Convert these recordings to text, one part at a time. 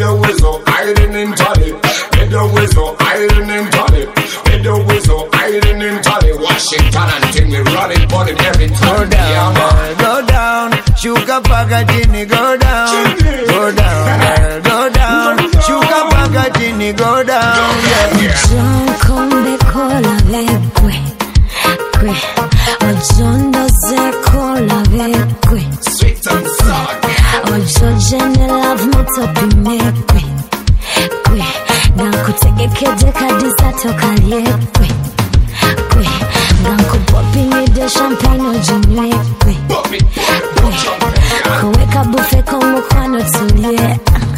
the whistle, hiding in tally. With the whistle, hiding in tally. With the whistle, hiding in tally. Washington and thing, we running for it every time. Go down, girl, go down. Sugar Pagatini, go down. Go down, girl, go down. Sugar Pagatini, go down. John come cola vecque, que. John doze cola vecque. Sweet and sour. Ojo jene love me topi mekwe, kwe. Ganku tege kede kadisa toka liekwe, kwe. Ganku popi nide champagne ojinwe, kwe. Kuweka buffet komu kwano tulie.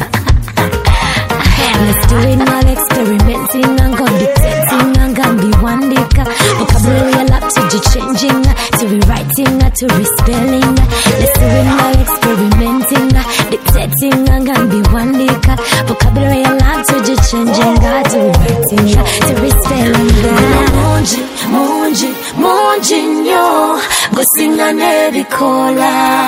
Let's do it now, experimenting and go dictating and go be one dicker. Vocabulary a lot to be changing, to rewriting, to respelling. Let's do it now, experimenting, dictating and go be one dicker. Vocabulary a lot to be changing, to rewriting, to respelling. Monji, monji, monji nyo, go sing a neri cola.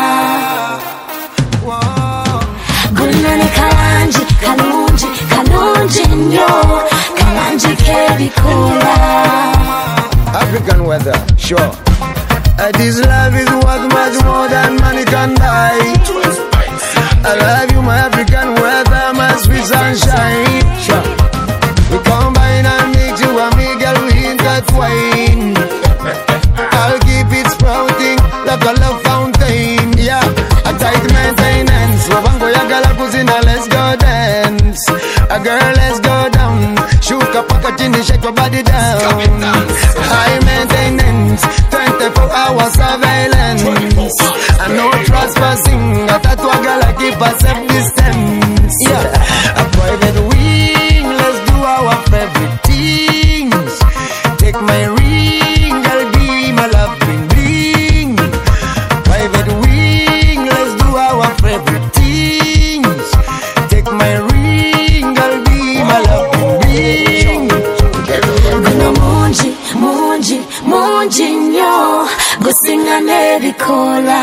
Gunane kalanji, kalunji, kalunji nyo, kalanji keri cola. African weather, sure. This love is worth much more than money can buy. I love you, my African weather, my sweet sunshine. Sure. We combine and mix you and me, girl, we intertwine. I'll keep it sprouting like a love fountain. Yeah, a tight maintenance. Wabango ya gala kuzina, let's go dance. A girl, let's go down. Shuka pakatini, shake your body down. High maintenance, 24-hour surveillance. And no trespassing. A tattoo gala keep a safe distance. Yeah, a private wing, let's do our favorite things. Take my ring, I'll be my love bling bling. Private wing, let's do our favorite things. Take my ring, I'll be my love bling bling. Guna monji, monji, monji nyo, go sing a neri cola.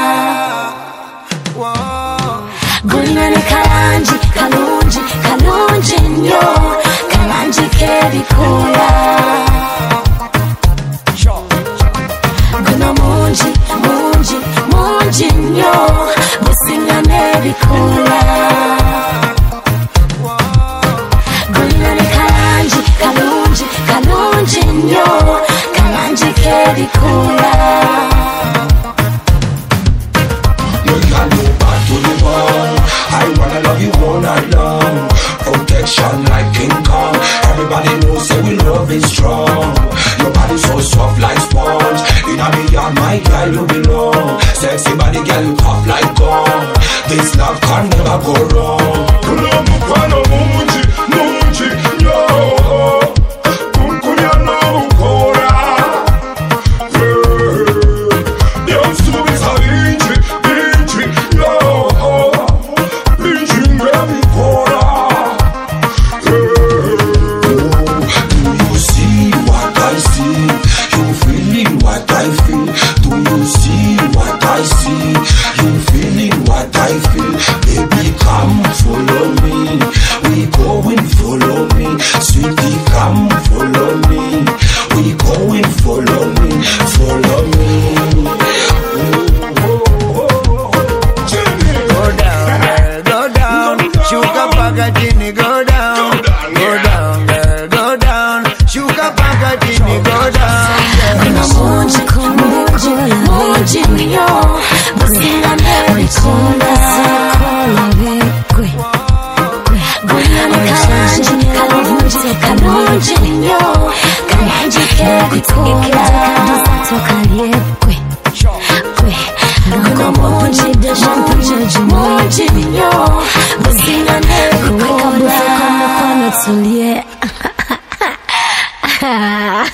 Gunane kalanji, kalunji, kalunji nyo, kalanji keri cola. Guna monji, monji, monji nyo, go sing a neri cola. Gunane kalanji, kalunji, kalunji nyo, kalanji keri cola. I wanna love you all night long. Protection like King Kong. Everybody knows that we love is strong. Your body so soft like sponge. In a beyond my girl you belong. Sexy body girl you tough like gold. This love can never go wrong. Yeah.